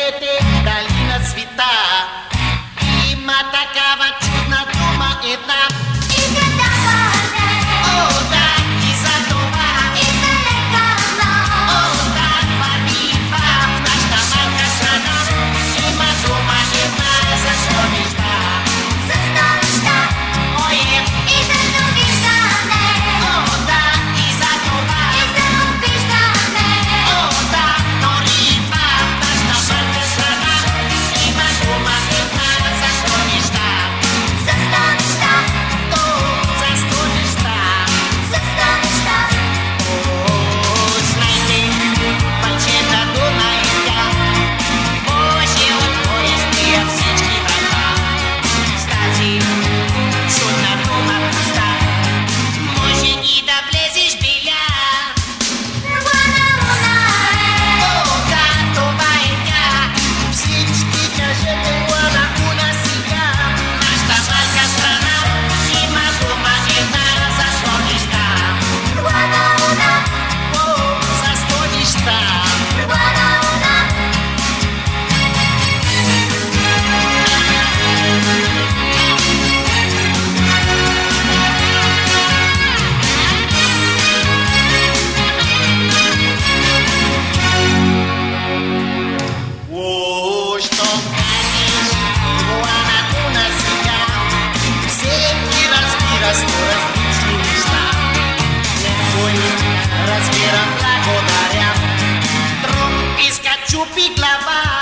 цвете и долина цвета. Има такава чудна дума една. И за даване, О, да, и за това, и за лекарно. о, да, върви това в нашата малка страна. Има дума една за сто неща. За сто неща Ое, и за довиждане, о, да, и за това, и за обиждане. о, да, но рифа в нашата малка страна. Има дума една за сто неща. За сто неща, О, за сто неща. за сто неща. Знайте, пачета Дунайка може отворити всички врата. С тази чудна дума проста може и да влезеш биля. Луна, луна е, О, да, това е тя. Всички кажете Луна, Луна сега. Нашата малка страна има дума една за сто неща. луна, луна, О, за сто неща. луна, луна. О, що кажеш, Луана, Луна сега. Всеки разбира сто различни неща. Някой разбира благодаря, друг иска чупи глава.